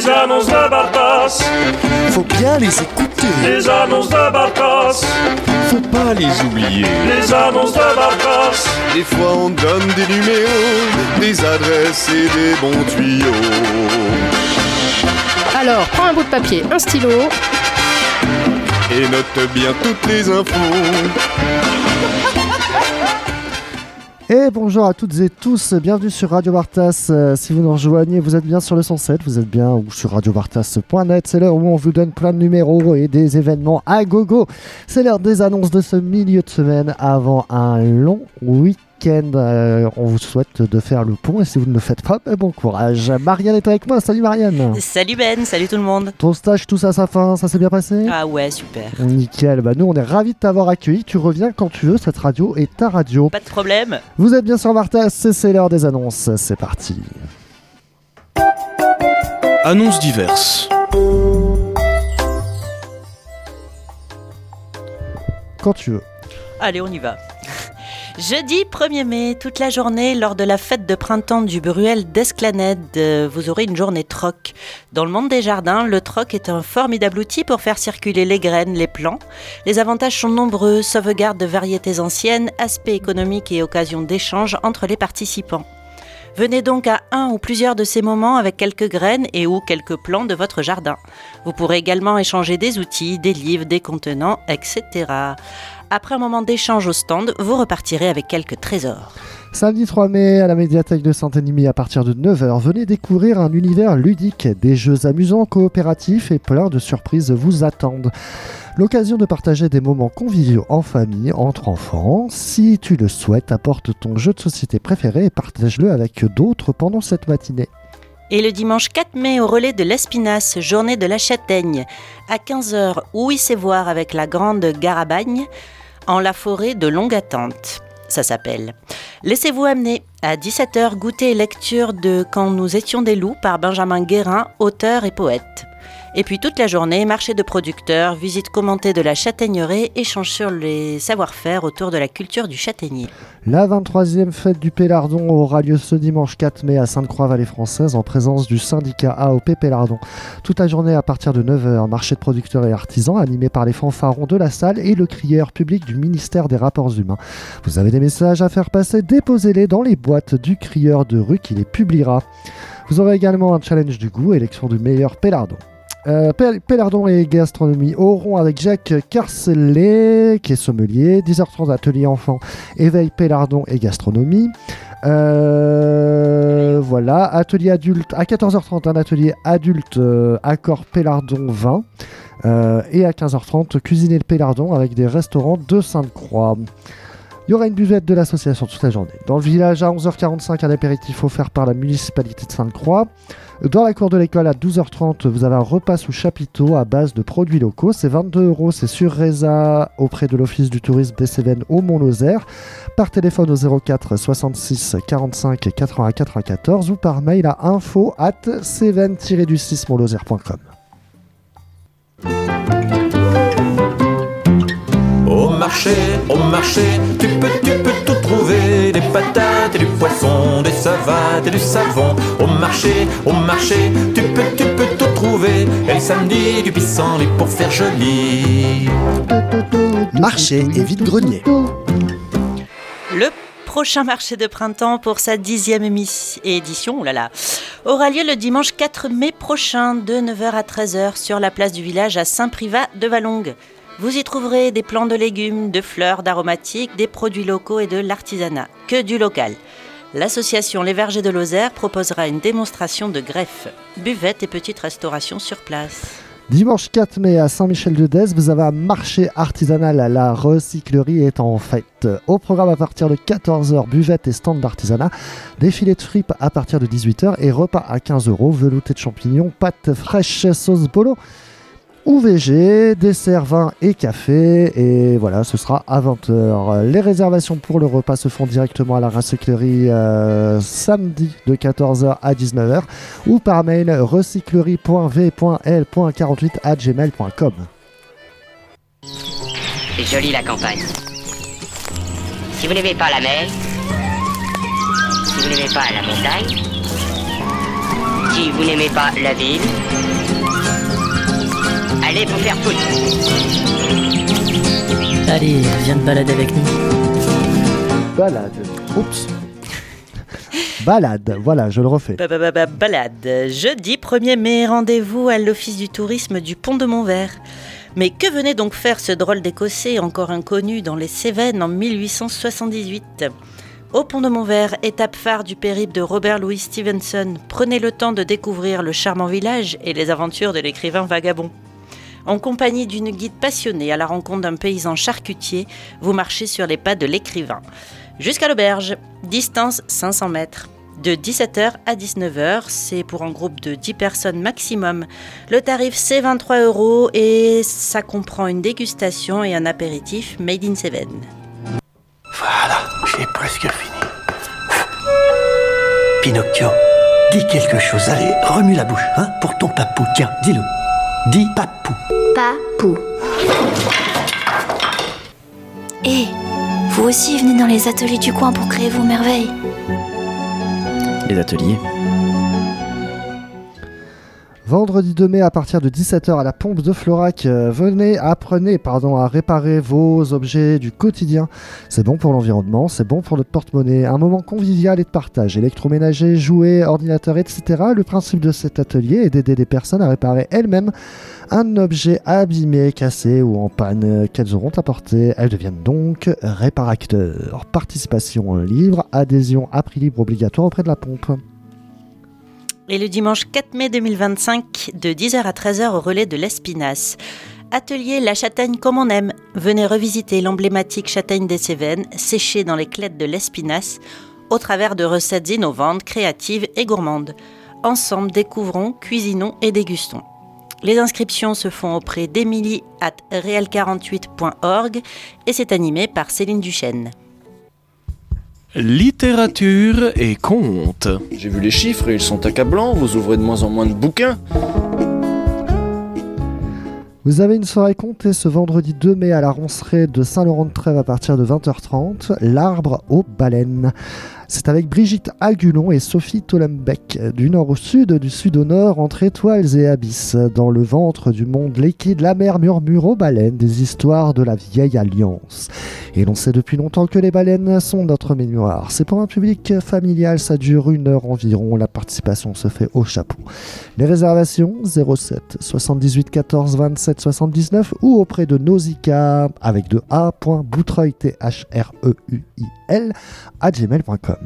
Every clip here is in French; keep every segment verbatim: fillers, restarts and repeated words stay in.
Les annonces de Bartas, faut bien les écouter. Les annonces de Bartas, faut pas les oublier. Les annonces de Bartas, des fois on donne des numéros, des adresses et des bons tuyaux. Alors, prends un bout de papier, un stylo et note bien toutes les infos. Et bonjour à toutes et tous, bienvenue sur Radio Bartas. Euh, si vous nous rejoignez, vous êtes bien sur le cent sept, vous êtes bien ou sur radio bartas point net. C'est l'heure où on vous donne plein de numéros et des événements à gogo. C'est l'heure des annonces de ce milieu de semaine avant un long week-end. Euh, on vous souhaite de faire le pont et si vous ne le faites pas, ben bon courage. Marianne est avec moi, salut Marianne. Salut Ben, salut tout le monde. Ton stage touche à sa fin, ça s'est bien passé? Ah ouais, super. Nickel, bah nous on est ravis de t'avoir accueilli, tu reviens quand tu veux, cette radio est ta radio. Pas de problème. Vous êtes bien sur Bartas, c'est l'heure des annonces, c'est parti. Annonces diverses. Quand tu veux. Allez, on y va. Jeudi premier mai, toute la journée, lors de la fête de printemps du Bruel d'Esclanède, vous aurez une journée troc. Dans le monde des jardins, le troc est un formidable outil pour faire circuler les graines, les plants. Les avantages sont nombreux, sauvegarde de variétés anciennes, aspect économique et occasion d'échange entre les participants. Venez donc à un ou plusieurs de ces moments avec quelques graines et ou quelques plants de votre jardin. Vous pourrez également échanger des outils, des livres, des contenants, et cetera. Après un moment d'échange au stand, vous repartirez avec quelques trésors. Samedi trois mai, à la médiathèque de Saint-Émilion à partir de neuf heures, venez découvrir un univers ludique. Des jeux amusants, coopératifs et plein de surprises vous attendent. L'occasion de partager des moments conviviaux en famille, entre enfants. Si tu le souhaites, apporte ton jeu de société préféré et partage-le avec d'autres pendant cette matinée. Et le dimanche quatre mai, au relais de l'Espinasse, journée de la châtaigne, à quinze heures, oui c'est voir avec la grande Garabagne, en la forêt de longue attente. Ça s'appelle. Laissez-vous amener. À dix-sept heures, goûter et lecture de Quand nous étions des loups par Benjamin Guérin, auteur et poète. Et puis toute la journée, marché de producteurs, visite commentée de la châtaigneraie, échange sur les savoir-faire autour de la culture du châtaignier. La vingt-troisième fête du Pélardon aura lieu ce dimanche quatre mai à Sainte-Croix-Vallée Française en présence du syndicat A O P Pélardon. Toute la journée à partir de neuf heures, marché de producteurs et artisans animé par les fanfarons de la salle et le crieur public du ministère des Rapports Humains. Vous avez des messages à faire passer, déposez-les dans les boîtes du crieur de rue qui les publiera. Vous aurez également un challenge du goût, élection du meilleur Pélardon. Euh, Pélardon et gastronomie auront avec Jacques Carcelet, qui est sommelier, dix heures trente atelier enfants, éveil Pélardon et gastronomie. Euh, voilà, atelier adulte, à quatorze heures trente, un atelier adulte, euh, accord Pélardon vin. Euh, et à quinze heures trente, cuisiner le Pélardon avec des restaurants de Sainte-Croix. Il y aura une buvette de l'association toute la journée. Dans le village, à onze heures quarante-cinq, un apéritif offert par la municipalité de Sainte-Croix. Dans la cour de l'école, à douze heures trente, vous avez un repas sous chapiteau à base de produits locaux. C'est vingt-deux euros, c'est sur Reza auprès de l'Office du tourisme des Cévennes au Mont-Lozère. Par téléphone au zéro quatre soixante-six quarante-cinq quatre-vingts quatre-vingt-quatorze ou par mail à info arobase cévennes tiret du six montlozère point com. Au marché, au marché, tu peux, tu peux tout trouver. Des patates et du poisson, des savates et du savon. Au marché, au marché, tu peux, tu peux tout trouver. Et le samedi, du pissenlit pour faire joli. Marché et vide-grenier. Le prochain marché de printemps pour sa dixième émi- édition, oh là là, aura lieu le dimanche quatre mai prochain de neuf heures à treize heures sur la place du village à Saint-Privat de Valongue. Vous y trouverez des plants de légumes, de fleurs, d'aromatiques, des produits locaux et de l'artisanat. Que du local. L'association Les Vergers de Lozère proposera une démonstration de greffe, buvette et petite restauration sur place. Dimanche quatre mai à Saint-Michel-de-Dèze, vous avez un marché artisanal. La recyclerie est en fête. Au programme à partir de quatorze heures, buvette et stand d'artisanat, défilé de fripes à partir de dix-huit heures et repas à quinze euros, velouté de champignons, pâtes fraîches, sauce bolo ou V G, dessert, vin et café. Et voilà, ce sera à vingt heures. Les réservations pour le repas se font directement à la recyclerie euh, samedi de quatorze heures à dix-neuf heures ou par mail recyclerie point v point l point quarante-huit arobase gmail point com. C'est joli la campagne. Si vous n'aimez pas la mer, si vous n'aimez pas la montagne, Si vous n'aimez pas la ville, allez vous faire foutre. Allez, viens te balader avec nous. Balade. Oups. Balade, voilà, je le refais. Ba, ba, ba, ba, balade. Jeudi premier mai, rendez-vous à l'Office du tourisme du Pont de Montvert. Mais que venait donc faire ce drôle d'Écossais encore inconnu dans les Cévennes en mille huit cent soixante-dix-huit ? Au Pont de Montvert, étape phare du périple de Robert Louis Stevenson, prenez le temps de découvrir le charmant village et les aventures de l'écrivain vagabond. En compagnie d'une guide passionnée à la rencontre d'un paysan charcutier, vous marchez sur les pas de l'écrivain. Jusqu'à l'auberge, distance cinq cents mètres. De dix-sept heures à dix-neuf heures, c'est pour un groupe de dix personnes maximum. Le tarif, c'est vingt-trois euros et ça comprend une dégustation et un apéritif made in Cévennes. Voilà, j'ai presque fini. Pinocchio, dis quelque chose. Allez, remue la bouche, hein, pour ton papou. Tiens, dis-le. Dis papou. Papou. Et vous aussi venez dans les ateliers du coin pour créer vos merveilles. Les ateliers. Vendredi deux mai à partir de dix-sept heures à la pompe de Florac, euh, venez, apprenez pardon, à réparer vos objets du quotidien. C'est bon pour l'environnement, c'est bon pour notre porte-monnaie. Un moment convivial et de partage. Électroménager, jouets, ordinateurs, et cetera. Le principe de cet atelier est d'aider les personnes à réparer elles-mêmes un objet abîmé, cassé ou en panne qu'elles auront apporté. Elles deviennent donc réparateurs. Participation libre, adhésion à prix libre obligatoire auprès de la pompe. Et le dimanche quatre mai deux mille vingt-cinq, de dix heures à treize heures au relais de l'Espinasse. Atelier La Châtaigne comme on aime. Venez revisiter l'emblématique châtaigne des Cévennes, séchée dans les clêtes de l'Espinasse, au travers de recettes innovantes, créatives et gourmandes. Ensemble, découvrons, cuisinons et dégustons. Les inscriptions se font auprès d'Emilie at réel quarante-huit point org et c'est animé par Céline Duchesne. Littérature et contes. J'ai vu les chiffres et ils sont accablants, vous ouvrez de moins en moins de bouquins. Vous avez une soirée comptée ce vendredi deux mai à la Ronceraie de Saint-Laurent-de-Trèves à partir de vingt heures trente, L'Arbre aux baleines. C'est avec Brigitte Agulon et Sophie Tolembeck. Du nord au sud, du sud au nord, entre étoiles et abysses, dans le ventre du monde liquide, la mer murmure aux baleines des histoires de la vieille alliance. Et l'on sait depuis longtemps que les baleines sont notre mémoire. C'est pour un public familial, ça dure une heure environ. La participation se fait au chapeau. Les réservations zéro sept soixante-dix-huit quatorze vingt-sept soixante-dix-neuf ou auprès de Nausicaa avec de a point boutreuil t h r e u i l à gmail point com.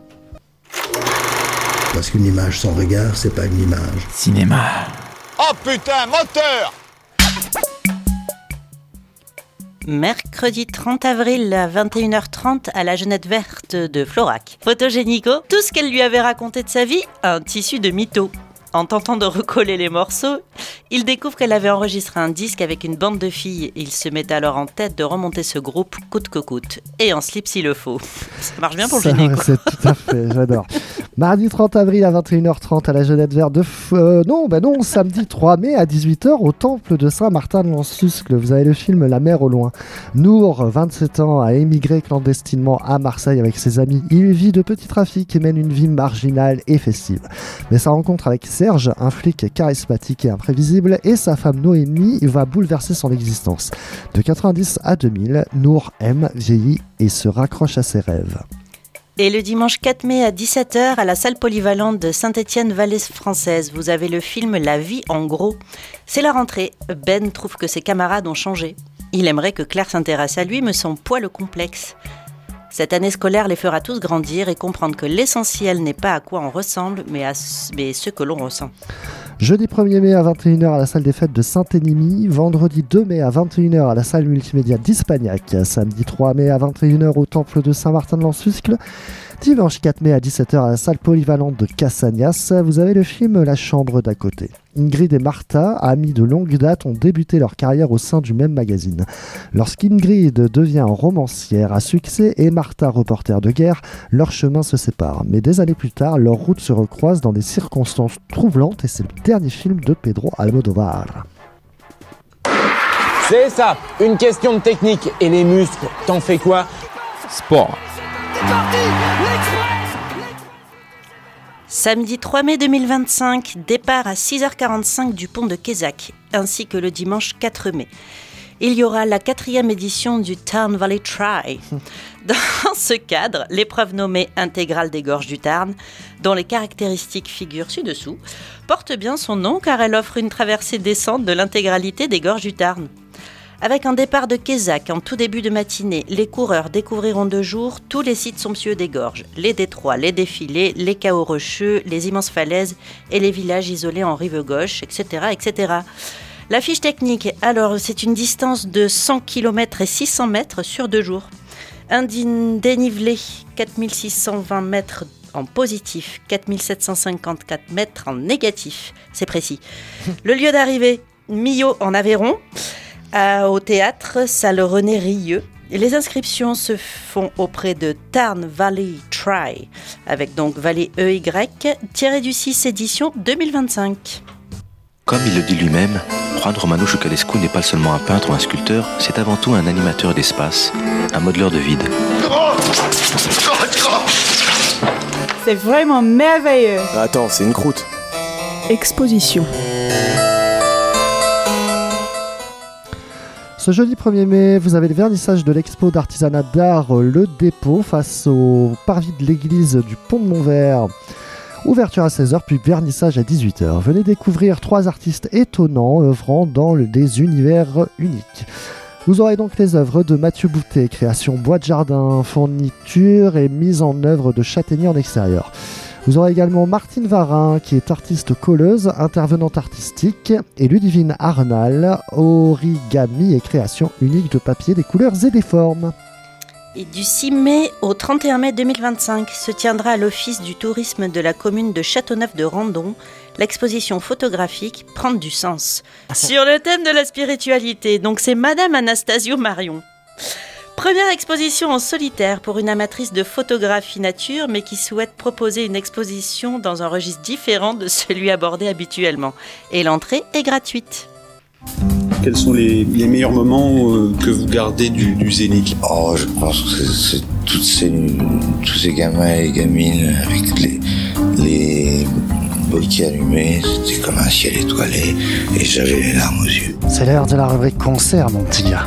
Parce qu'une image sans regard, c'est pas une image. Cinéma. Oh putain, moteur! Mercredi trente avril à vingt et une heures trente à la Genette Verte de Florac. Photogénico, tout ce qu'elle lui avait raconté de sa vie, un tissu de mytho. En tentant de recoller les morceaux, il découvre qu'elle avait enregistré un disque avec une bande de filles. Il se met alors en tête de remonter ce groupe coûte que coûte. Et en slip s'il le faut. Ça marche bien pour le génie, quoi. C'est tout à fait, j'adore. Mardi trente avril à vingt et une heures trente à la Genette Verte de... F... Euh, non, bah non, samedi trois mai à dix-huit heures au temple de Saint-Martin-de-Lansuscle. Vous avez le film La mer au loin. Nour, vingt-sept ans, a émigré clandestinement à Marseille avec ses amis. Il vit de petits trafics et mène une vie marginale et festive. Mais sa rencontre avec Serge, un flic charismatique et imprévisible, et sa femme Noémie va bouleverser son existence. De quatre-vingt-dix à deux mille, Nour aime, vieillit et se raccroche à ses rêves. Et le dimanche quatre mai à dix-sept heures à la salle polyvalente de Saint-Étienne-Vallée Française, vous avez le film La vie en gros. C'est la rentrée. Ben trouve que ses camarades ont changé. Il aimerait que Claire s'intéresse à lui, mais son poids le complexe. Cette année scolaire les fera tous grandir et comprendre que l'essentiel n'est pas à quoi on ressemble, mais à ce, mais ce que l'on ressent. Jeudi premier mai à vingt et une heures à la salle des fêtes de Saint-Énimie, vendredi deux mai à vingt et une heures à la salle multimédia d'Hispagnac, samedi trois mai à vingt et une heures au temple de Saint-Martin-de-Lansuscle, dimanche quatre mai à dix-sept heures à la salle polyvalente de Cassagnas, vous avez le film La chambre d'à côté. Ingrid et Martha, amies de longue date, ont débuté leur carrière au sein du même magazine. Lorsqu'Ingrid devient romancière à succès et Martha reporter de guerre, leurs chemins se séparent. Mais des années plus tard, leurs routes se recroisent dans des circonstances troublantes et c'est le dernier film de Pedro Almodóvar. C'est ça, une question de technique. Et les muscles, t'en fais quoi? Sport. Samedi trois mai deux mille vingt-cinq, départ à six heures quarante-cinq du pont de Quézac, ainsi que le dimanche quatre mai. Il y aura la quatrième édition du Tarn Valley Try. Dans ce cadre, l'épreuve nommée Intégrale des Gorges du Tarn, dont les caractéristiques figurent ci-dessous, porte bien son nom car elle offre une traversée descente de l'intégralité des Gorges du Tarn. Avec un départ de Quézac en tout début de matinée, les coureurs découvriront de jour tous les sites somptueux des gorges, les détroits, les défilés, les chaos rocheux, les immenses falaises et les villages isolés en rive gauche, et cetera, et cetera. La fiche technique, alors, c'est une distance de cent kilomètres et six cents mètres sur deux jours. Un dénivelé, quatre mille six cent vingt mètres en positif, quatre mille sept cent cinquante-quatre mètres en négatif, c'est précis. Le lieu d'arrivée, Millau en Aveyron, à, au théâtre Salle René Rieu. Les inscriptions se font auprès de Tarn Valley Try, avec donc Valley E Y, tiré du six édition deux mille vingt-cinq. Comme il le dit lui-même, Juan Romano Chocalescu n'est pas seulement un peintre ou un sculpteur, c'est avant tout un animateur d'espace, un modeleur de vide. C'est vraiment merveilleux. Attends, c'est une croûte. Exposition. Ce jeudi premier mai, vous avez le vernissage de l'expo d'artisanat d'art Le Dépôt face au parvis de l'église du Pont de Montvert. Ouverture à seize heures, puis vernissage à dix-huit heures. Venez découvrir trois artistes étonnants œuvrant dans des univers uniques. Vous aurez donc les œuvres de Mathieu Boutet, création bois de jardin, fourniture et mise en œuvre de châtaigniers en extérieur. Vous aurez également Martine Varin, qui est artiste colleuse, intervenante artistique, et Ludivine Arnal, origami et création unique de papier, des couleurs et des formes. Et du six mai au trente et un mai deux mille vingt-cinq se tiendra à l'Office du tourisme de la commune de Châteauneuf-de-Randon l'exposition photographique Prendre du sens sur le thème de la spiritualité. Donc c'est Madame Anastasio Marion. Première exposition en solitaire pour une amatrice de photographie nature mais qui souhaite proposer une exposition dans un registre différent de celui abordé habituellement. Et l'entrée est gratuite. Quels sont les, les meilleurs moments euh, que vous gardez du, du Zénith ? Oh, je pense que c'est, c'est toutes ces, tous ces gamins et gamines avec les, les briquets allumés, c'était comme un ciel étoilé et j'avais les larmes aux yeux. C'est l'heure de la rubrique concert, mon petit gars.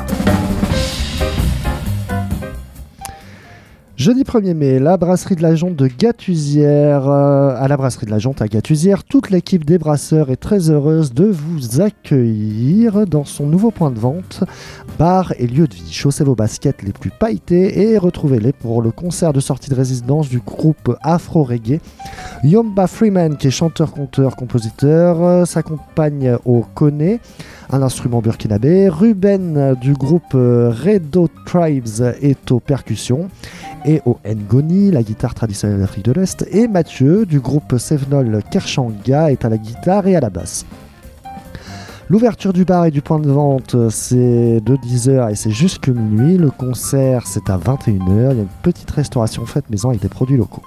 Jeudi premier mai, la brasserie de la Jonte de Gatuzière, euh, à la brasserie de la Jonte à Gatuzière, toute l'équipe des brasseurs est très heureuse de vous accueillir dans son nouveau point de vente, bar et lieu de vie. Chaussez vos baskets les plus pailletées et retrouvez-les pour le concert de sortie de résidence du groupe Afro Reggae. Yomba Freeman, qui est chanteur, conteur, compositeur, euh, s'accompagne au koné, un instrument burkinabé. Ruben du groupe euh, Redo Tribes est aux percussions et au Ngoni, la guitare traditionnelle d'Afrique de l'Est, et Mathieu du groupe Sevenol Kershanga est à la guitare et à la basse. L'ouverture du bar et du point de vente, c'est de dix heures et c'est jusque minuit. Le concert, c'est à vingt et une heures. Il y a une petite restauration faite maison avec des produits locaux.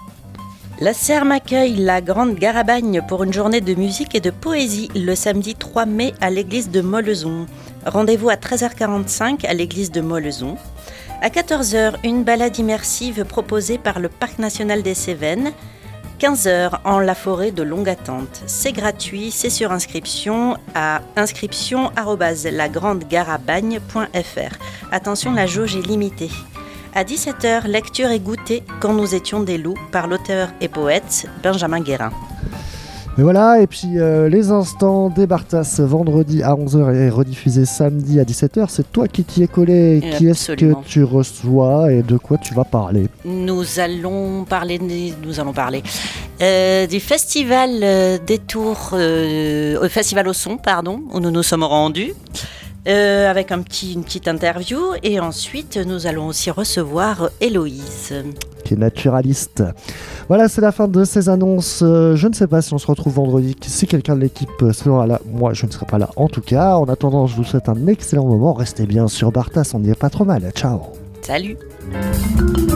La Serme accueille la Grande Garabagne pour une journée de musique et de poésie le samedi trois mai à l'église de Mollezon. Rendez-vous à treize heures quarante-cinq à l'église de Mollezon. À quatorze heures, une balade immersive proposée par le Parc national des Cévennes. quinze heures en la forêt de longue attente. C'est gratuit, c'est sur inscription à inscription arobase lagrandegarabagne point f r. Attention, la jauge est limitée. À dix-sept heures, lecture et goûter Quand nous étions des loups par l'auteur et poète Benjamin Guérin. Et voilà, et puis euh, les instants des Bartas vendredi à onze heures et rediffusé samedi à dix-sept heures. C'est toi qui t'y es collé. Absolument. Qui est-ce que tu reçois et de quoi tu vas parler ? Nous allons parler, nous allons parler euh, du festival euh, des Tours, euh, au festival au son, pardon, où nous nous sommes rendus. Euh, avec un petit, une petite interview et ensuite nous allons aussi recevoir Héloïse qui est naturaliste. Voilà, c'est la fin de ces annonces. Euh, je ne sais pas si on se retrouve vendredi, si quelqu'un de l'équipe sera là. Moi je ne serai pas là en tout cas. En attendant, je vous souhaite un excellent moment. Restez bien sur Bartas, on n'y est pas trop mal. Ciao. Salut.